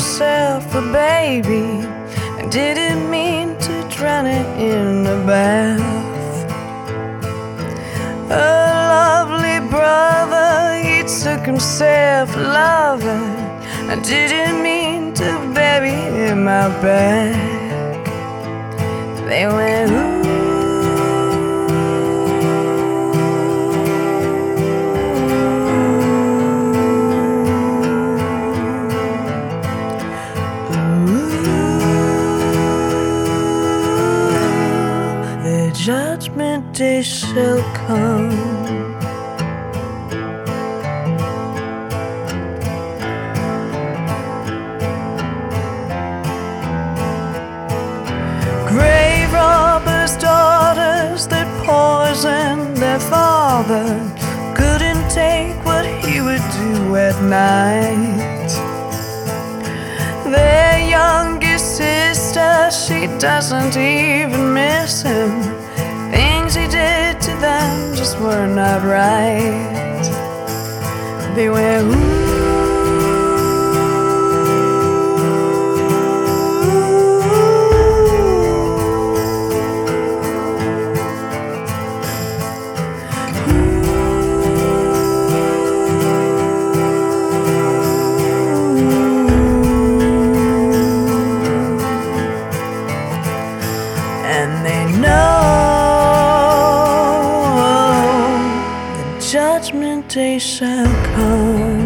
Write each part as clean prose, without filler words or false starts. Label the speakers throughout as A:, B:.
A: myself a baby. I didn't mean to drown it in a bath. A lovely brother, he took himself a lover. I didn't mean to bury him out back. They went ooh. The judgment day shall come. Grave robbers' daughters that poisoned their father couldn't take what he would do at night. Their youngest sister, she doesn't even miss him. Things he did to them just were not right. They went ooh. And they know the judgment day shall come.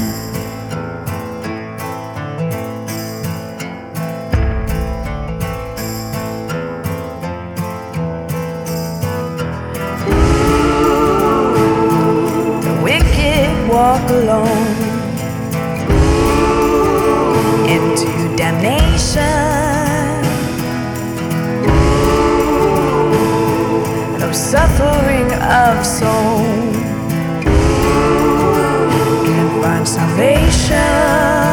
A: The wicked walk alone into damnation. Suffering of soul can find salvation.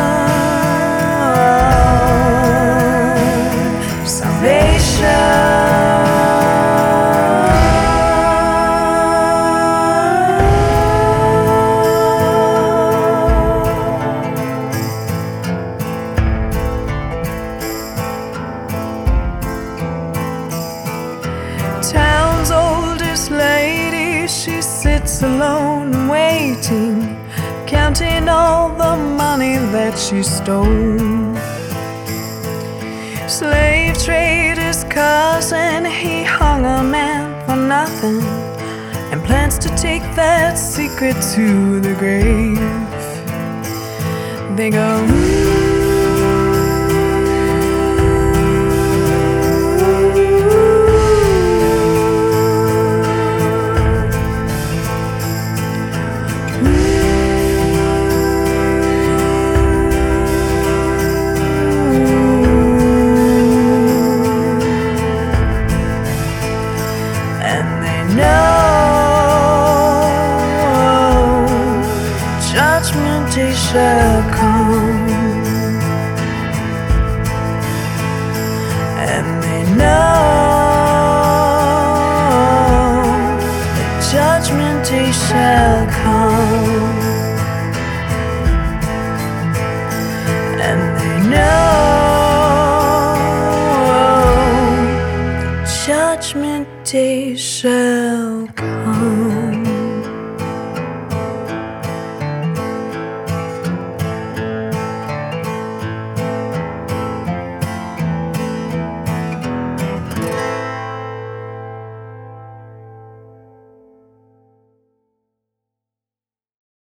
A: Town's oldest lady, she sits alone and waiting, counting all the money that she stole. Slave trader's cousin, he hung a man for nothing and plans to take that secret to the grave. They go judgment day shall come, and they know the judgment day shall come, and they know the judgment day shall come.